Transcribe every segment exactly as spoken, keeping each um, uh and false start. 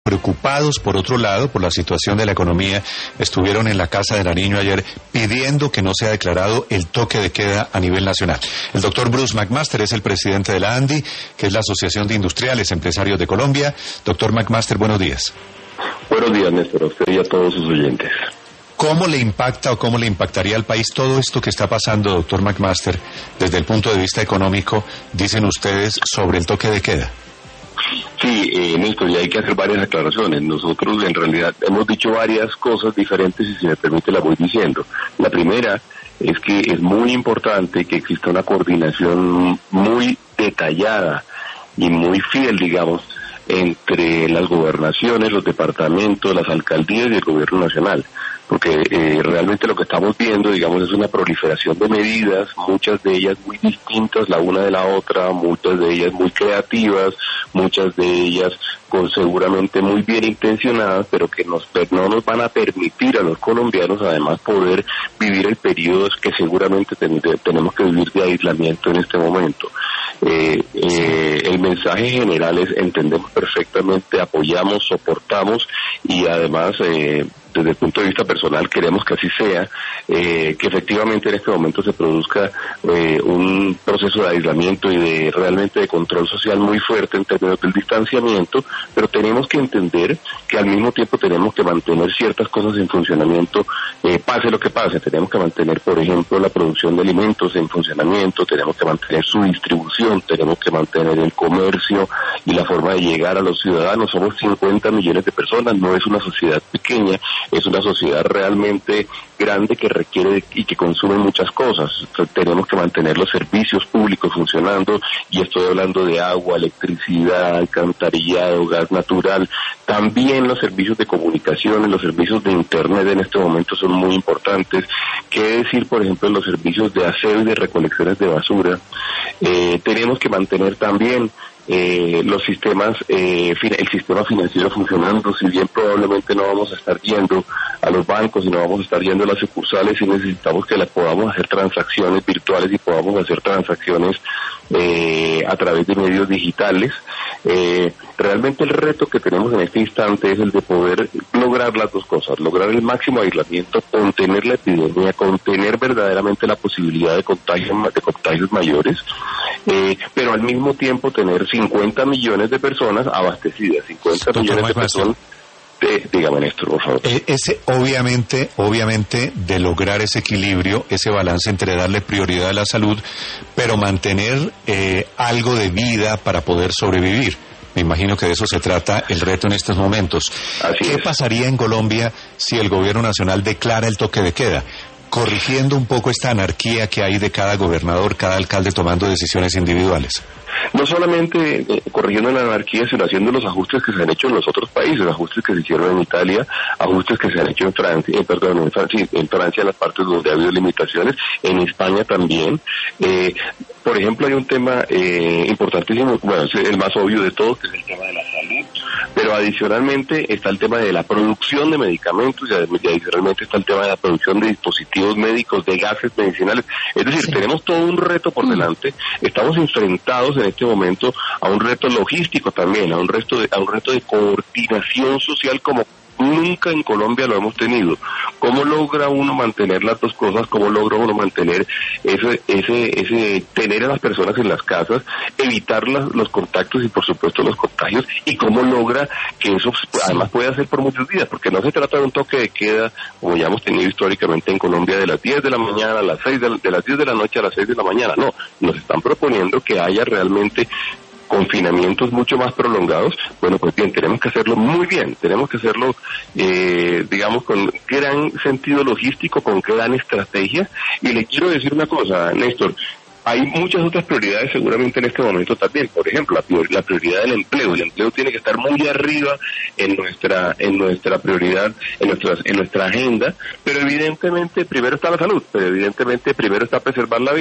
preocupados, por otro lado, por la situación de la economía, estuvieron en la Casa de Nariño ayer pidiendo que no sea declarado el toque de queda a nivel nacional. El doctor Bruce McMaster es el presidente de la ANDI, que es la Asociación de Industriales Empresarios de Colombia. Doctor McMaster, buenos días. Buenos días, Néstor, a usted y a todos sus oyentes. ¿Cómo le impacta o cómo le impactaría al país todo esto que está pasando, doctor McMaster, desde el punto de vista económico, dicen ustedes, sobre el toque de queda? Sí, eh, Néstor, y hay que hacer varias aclaraciones. Nosotros en realidad hemos dicho varias cosas diferentes y si me permite las voy diciendo. La primera es que es muy importante que exista una coordinación muy detallada y muy fiel, digamos, entre las gobernaciones, los departamentos, las alcaldías y el gobierno nacional. Porque eh, realmente lo que estamos viendo, digamos, es una proliferación de medidas, muchas de ellas muy distintas la una de la otra, muchas de ellas muy creativas, muchas de ellas con seguramente muy bien intencionadas, pero que nos, no nos van a permitir a los colombianos además poder vivir el periodo que seguramente ten, de, tenemos que vivir de aislamiento en este momento. Eh, eh, el mensaje general es: entendemos perfectamente, apoyamos, soportamos y además eh, desde el punto de vista personal queremos que así sea, eh, que efectivamente en este momento se produzca eh, un proceso de aislamiento y de realmente de control social muy fuerte en términos del distanciamiento, pero tenemos que entender que al mismo tiempo tenemos que mantener ciertas cosas en funcionamiento, eh, pase lo que pase. Tenemos que mantener, por ejemplo, la producción de alimentos en funcionamiento, tenemos que mantener su distribución, tenemos que mantener el comercio y la forma de llegar a los ciudadanos. Somos cincuenta millones de personas, no es una sociedad pequeña, es una sociedad realmente grande que requiere y que consume muchas cosas. Entonces, tenemos que mantener los servicios públicos funcionando, y estoy hablando de agua, electricidad, alcantarillado, gas natural. También los servicios de comunicaciones, los servicios de internet en este momento son muy importantes. ¿Qué decir, por ejemplo, los servicios de aseo y de recolecciones de basura? Eh, tenemos que mantener también Eh, los sistemas, eh, el sistema financiero funcionando. Si bien probablemente no vamos a estar yendo a los bancos y no vamos a estar yendo a las sucursales, y necesitamos que las podamos hacer transacciones virtuales y podamos hacer transacciones eh, a través de medios digitales. Eh, realmente el reto que tenemos en este instante es el de poder lograr las dos cosas: lograr el máximo aislamiento, contener la epidemia, contener verdaderamente la posibilidad de contagios, de contagios mayores, eh, pero al mismo tiempo tener cincuenta millones de personas abastecidas, cincuenta Doctor millones de personas. Eh, dígame, Néstor, por favor. Eh, ese, obviamente, obviamente, de lograr ese equilibrio, ese balance entre darle prioridad a la salud, pero mantener eh, algo de vida para poder sobrevivir. Me imagino que de eso se trata el reto en estos momentos. Así ¿Qué es. pasaría en Colombia si el gobierno nacional declara el toque de queda? Corrigiendo un poco esta anarquía que hay de cada gobernador, cada alcalde tomando decisiones individuales. No solamente eh, corrigiendo la anarquía, sino haciendo los ajustes que se han hecho en los otros países, ajustes que se hicieron en Italia, ajustes que se han hecho en Francia, eh, perdón, en Francia, en Francia, en las partes donde ha habido limitaciones, en España también. Eh, por ejemplo, hay un tema eh, importantísimo, bueno, es el más obvio de todos, que es el tema de la salud, pero adicionalmente está el tema de la producción de medicamentos y adicionalmente está el tema de la producción de dispositivos médicos, de gases medicinales. Es decir, sí. Tenemos todo un reto por delante, estamos enfrentados en este momento a un reto logístico también, a un reto de, a un reto de coordinación social como nunca en Colombia lo hemos tenido. ¿Cómo logra uno mantener las dos cosas? ¿Cómo logra uno mantener ese, ese, ese, tener a las personas en las casas, evitar las, los contactos y por supuesto los contagios? ¿Y cómo logra que eso además pueda ser por muchos días? Porque no se trata de un toque de queda, como ya hemos tenido históricamente en Colombia, de las diez de la mañana a las seis, de, de las diez de la noche a las seis de la mañana. No, nos están proponiendo que haya realmente confinamientos mucho más prolongados. Bueno, pues bien, tenemos que hacerlo muy bien, tenemos que hacerlo, eh, digamos, con gran sentido logístico, con gran estrategia. Y le quiero decir una cosa, Néstor, hay muchas otras prioridades seguramente en este momento también. Por ejemplo, la, prior, la prioridad del empleo. El empleo tiene que estar muy arriba en nuestra en nuestra prioridad, en nuestra, en nuestra agenda, pero evidentemente primero está la salud, pero evidentemente primero está preservar la vida.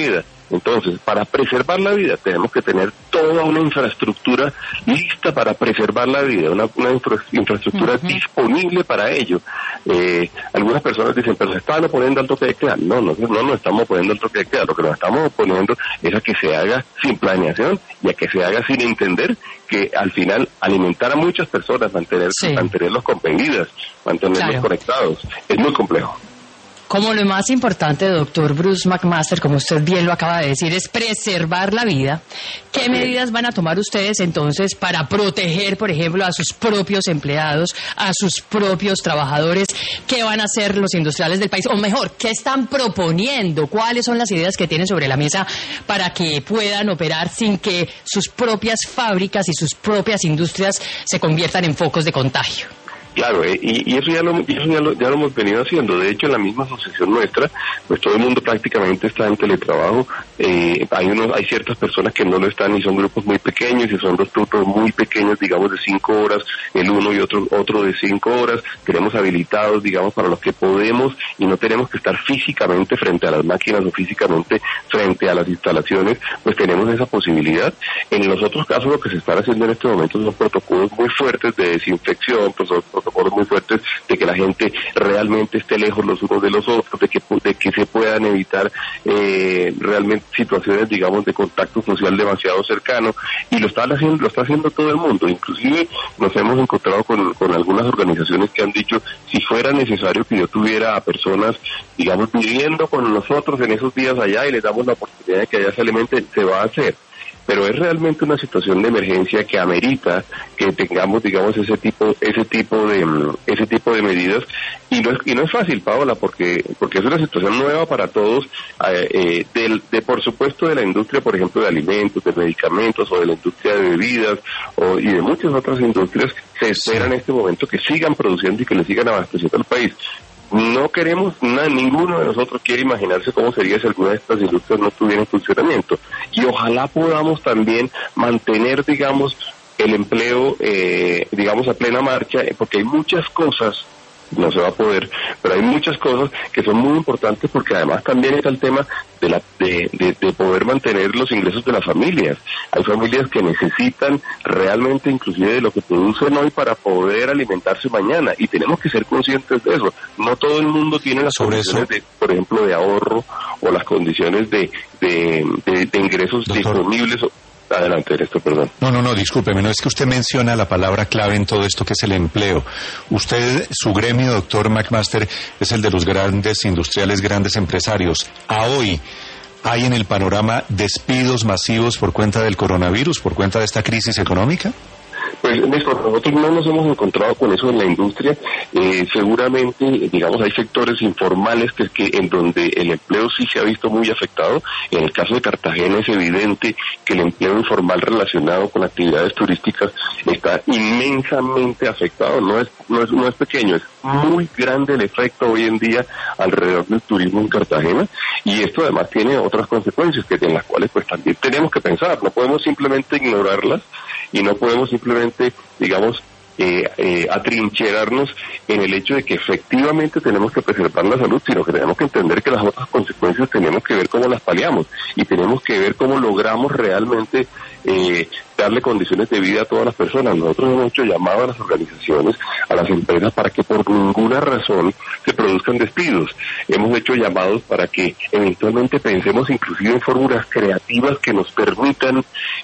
Entonces, para preservar la vida tenemos que tener toda una infraestructura lista para preservar la vida, una, una infra, infraestructura uh-huh. disponible para ello. Eh, algunas personas dicen, pero se están oponiendo al toque de queda. No, no, no nos estamos oponiendo al toque de queda. Lo que nos estamos oponiendo es a que se haga sin planeación y a que se haga sin entender que al final alimentar a muchas personas, mantener, sí. mantenerlos con vidas, mantenerlos claro. conectados, es muy complejo. Como lo más importante, doctor Bruce McMaster, como usted bien lo acaba de decir, es preservar la vida. ¿Qué sí. medidas van a tomar ustedes entonces para proteger, por ejemplo, a sus propios empleados, a sus propios trabajadores? ¿Qué van a hacer los industriales del país? O mejor, ¿qué están proponiendo? ¿Cuáles son las ideas que tienen sobre la mesa para que puedan operar sin que sus propias fábricas y sus propias industrias se conviertan en focos de contagio? Claro, eh, y, y eso, ya lo, eso ya, lo, ya lo hemos venido haciendo. De hecho, en la misma asociación nuestra, pues todo el mundo prácticamente está en teletrabajo. Eh, hay unos, hay ciertas personas que no lo están y son grupos muy pequeños y son dos turnos muy pequeños, digamos de cinco horas, el uno y otro otro de cinco horas. Tenemos habilitados, digamos, para los que podemos y no tenemos que estar físicamente frente a las máquinas o físicamente frente a las instalaciones, pues tenemos esa posibilidad. En los otros casos, lo que se está haciendo en este momento son protocolos muy fuertes de desinfección, pues, protocolos muy fuertes de que la gente realmente esté lejos los unos de los otros, de que de que se puedan evitar eh, realmente situaciones, digamos, de contacto social demasiado cercano, y lo está haciendo, lo está haciendo todo el mundo. Inclusive nos hemos encontrado con, con algunas organizaciones que han dicho, si fuera necesario que yo tuviera a personas, digamos, viviendo con nosotros en esos días allá y les damos la oportunidad de que allá se alimenten, se va a hacer. Pero es realmente una situación de emergencia que amerita que tengamos, digamos, ese tipo, ese tipo de, ese tipo de medidas, y no es, y no es fácil, Paola, porque, porque es una situación nueva para todos, eh, eh, del, de por supuesto de la industria, por ejemplo, de alimentos, de medicamentos, o de la industria de bebidas, o, y de muchas otras industrias. Se espera en este momento que sigan produciendo y que le sigan abasteciendo al país. No queremos, nada, ninguno de nosotros quiere imaginarse cómo sería si alguna de estas industrias no estuviera en funcionamiento. Y ojalá podamos también mantener, digamos, el empleo, eh, digamos, a plena marcha, porque hay muchas cosas, no se va a poder, pero hay muchas cosas que son muy importantes, porque además también está el tema de la de, de, de poder mantener los ingresos de las familias. Hay familias que necesitan realmente inclusive de lo que producen hoy para poder alimentarse mañana, y tenemos que ser conscientes de eso. No todo el mundo tiene las Sobre condiciones, eso. de, por ejemplo, de ahorro, o las condiciones de, de, de, de ingresos Doctor. disponibles. Adelante, esto, perdón. No, no, no, discúlpeme, no es que usted menciona la palabra clave en todo esto, que es el empleo. Usted, su gremio, doctor McMaster, es el de los grandes industriales, grandes empresarios. A hoy, ¿hay en el panorama despidos masivos por cuenta del coronavirus, por cuenta de esta crisis económica? Pues, Néstor, nosotros no nos hemos encontrado con eso en la industria. Eh, seguramente, digamos, hay sectores informales que, que en donde el empleo sí se ha visto muy afectado. En el caso de Cartagena es evidente que el empleo informal relacionado con actividades turísticas está inmensamente afectado. No es, no es, no es pequeño, es muy grande el efecto hoy en día alrededor del turismo en Cartagena, y esto además tiene otras consecuencias que en las cuales pues también tenemos que pensar. No podemos simplemente ignorarlas y no podemos simplemente, digamos, eh, eh, atrincherarnos en el hecho de que efectivamente tenemos que preservar la salud, sino que tenemos que entender que las otras consecuencias tenemos que ver cómo las paliamos, y tenemos que ver cómo logramos realmente eh, darle condiciones de vida a todas las personas. Nosotros hemos hecho llamado a las organizaciones, a las empresas, para que por ninguna razón se produzcan despidos. Hemos hecho llamados para que eventualmente pensemos inclusive en fórmulas creativas que nos permitan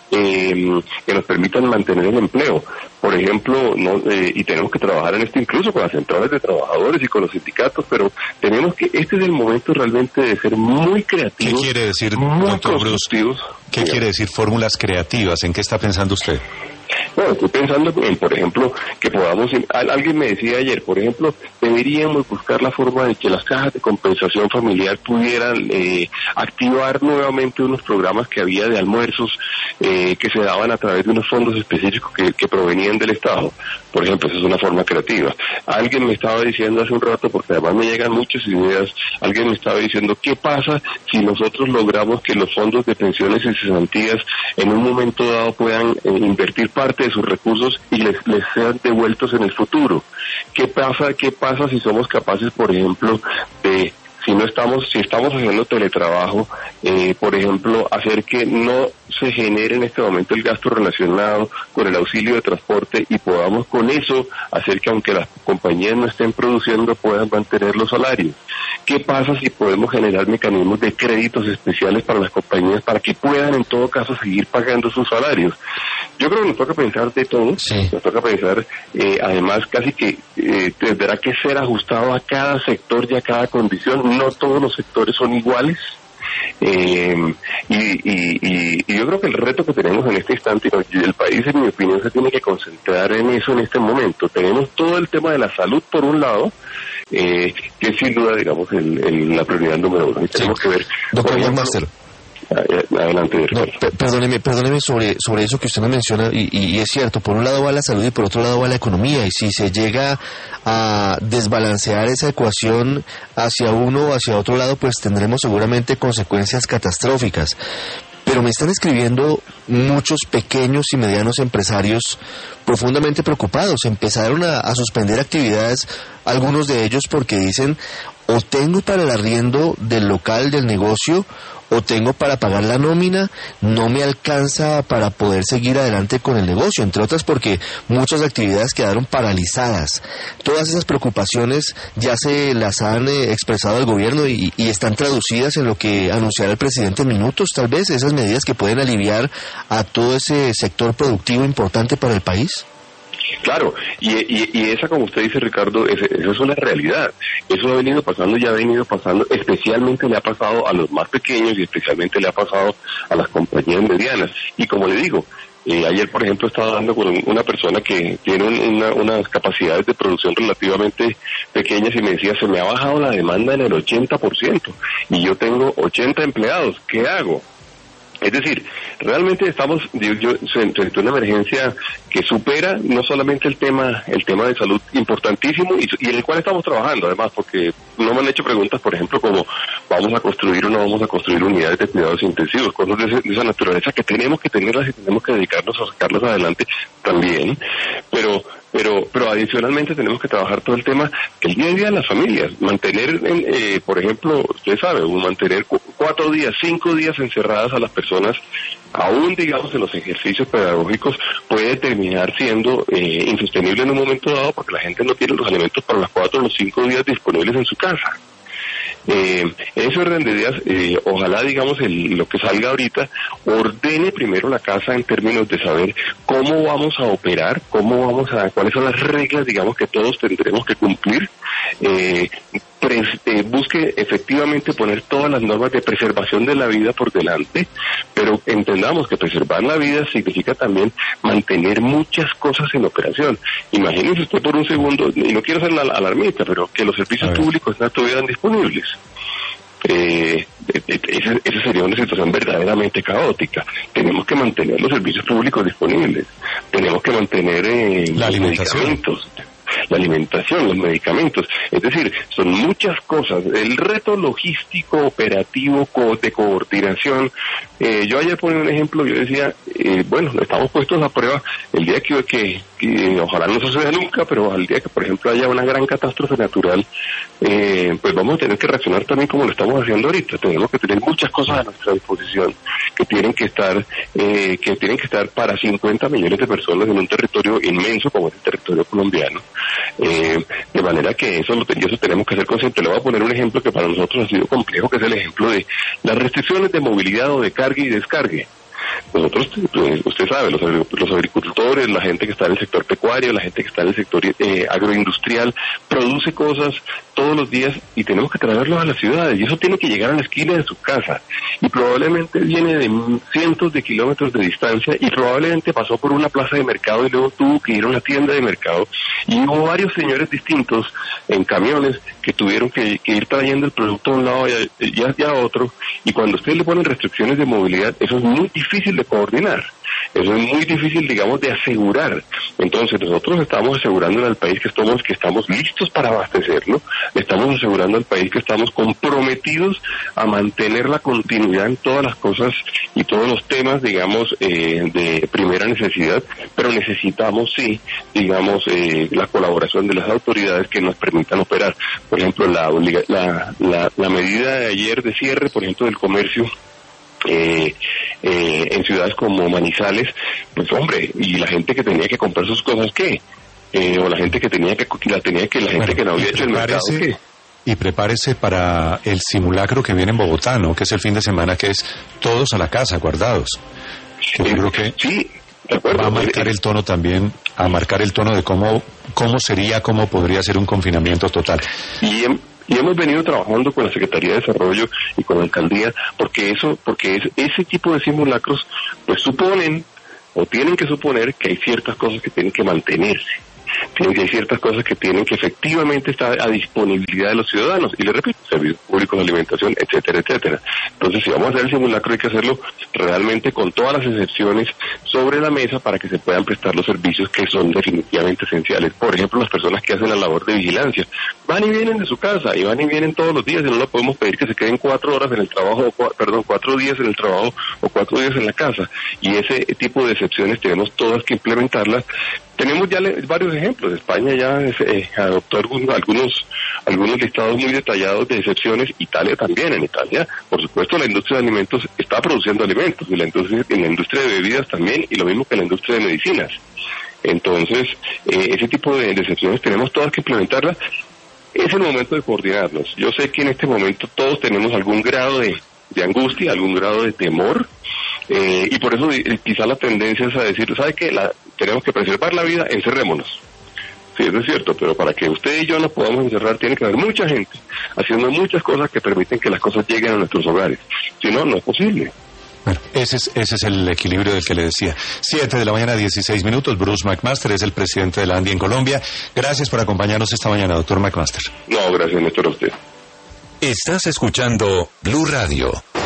eh, que nos permitan mantener el empleo. Por ejemplo, no, eh, y tenemos que trabajar en esto incluso con las centrales de trabajadores y con los sindicatos, pero tenemos que, este es el momento realmente de ser muy creativos. ¿Qué quiere decir, doctor Bruce? ¿Qué sí. quiere decir fórmulas creativas? ¿En qué está pensando usted? Bueno, estoy pensando en, por ejemplo, que podamos, alguien me decía ayer, por ejemplo, deberíamos buscar la forma de que las cajas de compensación familiar pudieran eh, activar nuevamente unos programas que había de almuerzos eh, que se daban a través de unos fondos específicos que, que provenían del Estado. Por ejemplo, esa es una forma creativa. Alguien me estaba diciendo hace un rato, porque además me llegan muchas ideas, alguien me estaba diciendo, ¿qué pasa si nosotros logramos que los fondos de pensiones y cesantías en un momento dado puedan eh, invertir parte de sus recursos y les, les sean devueltos en el futuro? ¿Qué pasa, qué pasa si somos capaces, por ejemplo, de si no estamos, si estamos haciendo teletrabajo, eh, por ejemplo, hacer que no se genere en este momento el gasto relacionado con el auxilio de transporte y podamos con eso hacer que aunque las compañías no estén produciendo puedan mantener los salarios. ¿Qué pasa si podemos generar mecanismos de créditos especiales para las compañías para que puedan en todo caso seguir pagando sus salarios? Yo creo que nos toca pensar de todo, sí. nos toca pensar, eh, además casi que eh, tendrá que ser ajustado a cada sector y a cada condición, no todos los sectores son iguales. Eh, y, y, y, y yo creo que el reto que tenemos en este instante, y el país en mi opinión se tiene que concentrar en eso en este momento. Tenemos todo el tema de la salud por un lado, eh, que es sin duda digamos el, el, la prioridad número uno, y tenemos sí. que ver doctor McMaster. Adelante. No, per- perdóneme, perdóneme sobre sobre eso que usted nos menciona y, y, y es cierto, por un lado va la salud y por otro lado va la economía, y si se llega a desbalancear esa ecuación hacia uno o hacia otro lado, pues tendremos seguramente consecuencias catastróficas. Pero me están escribiendo muchos pequeños y medianos empresarios profundamente preocupados. Empezaron a, a suspender actividades, algunos de ellos porque dicen, o tengo para el arriendo del local, del negocio, o tengo para pagar la nómina, no me alcanza para poder seguir adelante con el negocio, entre otras porque muchas actividades quedaron paralizadas. Todas esas preocupaciones ya se las han eh, expresado el gobierno y, y están traducidas en lo que anunciará el presidente en minutos, tal vez, esas medidas que pueden aliviar a todo ese sector productivo importante para el país. Claro, y, y, y esa, como usted dice, Ricardo, es, eso es una realidad. Eso ha venido pasando, ya ha venido pasando, especialmente le ha pasado a los más pequeños y especialmente le ha pasado a las compañías medianas. Y como le digo, eh, ayer, por ejemplo, estaba hablando con una persona que tiene un, una, unas capacidades de producción relativamente pequeñas y me decía, se me ha bajado la demanda en el ochenta por ciento y yo tengo ochenta empleados, ¿qué hago? Es decir, realmente estamos yo, yo, frente a una emergencia que supera no solamente el tema el tema de salud importantísimo y, y en el cual estamos trabajando además, porque no me han hecho preguntas, por ejemplo, como vamos a construir o no vamos a construir unidades de cuidados intensivos, cosas de, ese, de esa naturaleza que tenemos que tenerlas y tenemos que dedicarnos a sacarlas adelante también, pero pero pero adicionalmente tenemos que trabajar todo el tema el día a día de las familias, mantener, eh, por ejemplo, usted sabe, mantener cu- cuatro días, cinco días encerradas a las personas, aún digamos en los ejercicios pedagógicos, puede terminar siendo eh, insostenible en un momento dado porque la gente no tiene los alimentos para las cuatro o los cinco días disponibles en su casa. Eh, en ese orden de ideas, eh, ojalá, digamos, el, lo que salga ahorita ordene primero la casa en términos de saber cómo vamos a operar, cómo vamos a, cuáles son las reglas, digamos, que todos tendremos que cumplir, eh, pres, eh, busque efectivamente poner todas las normas de preservación de la vida por delante, pero entendamos que preservar la vida significa también mantener muchas cosas en operación. Imagínese usted por un segundo, y no quiero ser la alarmista, pero que los servicios públicos no estuvieran disponibles. Eh, esa, esa sería una situación verdaderamente caótica. Tenemos que mantener los servicios públicos disponibles, tenemos que mantener eh, la los medicamentos, la alimentación, los medicamentos, es decir, son muchas cosas. El reto logístico, operativo, co- de coordinación. Eh, yo ayer ponía un ejemplo, yo decía, eh, bueno, estamos puestos a prueba el día que, que, que ojalá no suceda nunca, pero al día que, por ejemplo, haya una gran catástrofe natural, eh, pues vamos a tener que reaccionar también como lo estamos haciendo ahorita. Tenemos que tener muchas cosas a nuestra disposición que tienen que estar, eh, que tienen que estar para cincuenta millones de personas en un territorio inmenso como es el territorio colombiano. Eh, de manera que eso lo eso tenemos que ser conscientes. Le voy a poner un ejemplo que para nosotros ha sido complejo, que es el ejemplo de las restricciones de movilidad o de carga y descargue. Nosotros, usted sabe, los, los agricultores, la gente que está en el sector pecuario, la gente que está en el sector eh, agroindustrial, produce cosas todos los días y tenemos que traerlos a las ciudades y eso tiene que llegar a la esquina de su casa y probablemente viene de cientos de kilómetros de distancia y probablemente pasó por una plaza de mercado y luego tuvo que ir a una tienda de mercado y hubo varios señores distintos en camiones que tuvieron que, que ir trayendo el producto a un lado y a, y a otro, y cuando usted le ponen restricciones de movilidad eso es muy difícil de coordinar. Eso es muy difícil, digamos, de asegurar. Entonces nosotros estamos asegurando al país que estamos, que estamos listos para abastecerlo, estamos asegurando al país que estamos comprometidos a mantener la continuidad en todas las cosas y todos los temas, digamos, eh, de primera necesidad, pero necesitamos, sí, digamos, eh, la colaboración de las autoridades que nos permitan operar. Por ejemplo, la, la, la, la medida de ayer de cierre, por ejemplo, del comercio, Eh, eh, en ciudades como Manizales, pues hombre, y la gente que tenía que comprar sus cosas, ¿qué? Eh, o la gente que tenía que, la tenía que la gente bueno, que no había hecho el mercado, ¿qué? Y prepárese para el simulacro que viene en Bogotá, ¿no? Que es el fin de semana, que es todos a la casa, guardados. Sí, yo creo que sí, de acuerdo. Va a marcar el tono también, a marcar el tono de cómo, cómo sería, cómo podría ser un confinamiento total. Y en Y hemos venido trabajando con la Secretaría de Desarrollo y con la Alcaldía, porque eso, porque es, ese tipo de simulacros, pues suponen, o tienen que suponer que hay ciertas cosas que tienen que mantenerse. Tienen que hay ciertas cosas que tienen que efectivamente estar a disponibilidad de los ciudadanos. Y les repito, servicios públicos, alimentación, etcétera, etcétera. Entonces, si vamos a hacer el simulacro, hay que hacerlo realmente con todas las excepciones sobre la mesa para que se puedan prestar los servicios que son definitivamente esenciales. Por ejemplo, las personas que hacen la labor de vigilancia van y vienen de su casa y van y vienen todos los días, y no le podemos pedir que se queden cuatro horas en el trabajo, o, perdón, cuatro días en el trabajo o cuatro días en la casa. Y ese tipo de excepciones tenemos todas que implementarlas. Tenemos ya varios ejemplos. España ya eh, adoptó algunos, algunos algunos listados muy detallados de excepciones. Italia también. En Italia, por supuesto, la industria de alimentos está produciendo alimentos, y la industria, en la industria de bebidas también, y lo mismo que la industria de medicinas. Entonces, eh, ese tipo de, de excepciones tenemos todas que implementarlas. Es el momento de coordinarnos. Yo sé que en este momento todos tenemos algún grado de, de angustia, algún grado de temor, eh, y por eso eh, quizá la tendencia es a decir, ¿sabe qué? La, tenemos que preservar la vida, encerrémonos. Sí, eso es cierto, pero para que usted y yo nos podamos encerrar tiene que haber mucha gente haciendo muchas cosas que permiten que las cosas lleguen a nuestros hogares. Si no, no es posible. Bueno, ese es, ese es el equilibrio del que le decía. Siete de la mañana, dieciséis minutos. Bruce McMaster es el presidente de la ANDI en Colombia. Gracias por acompañarnos esta mañana, doctor McMaster. No, gracias, Néstor, a usted. Estás escuchando Blue Radio.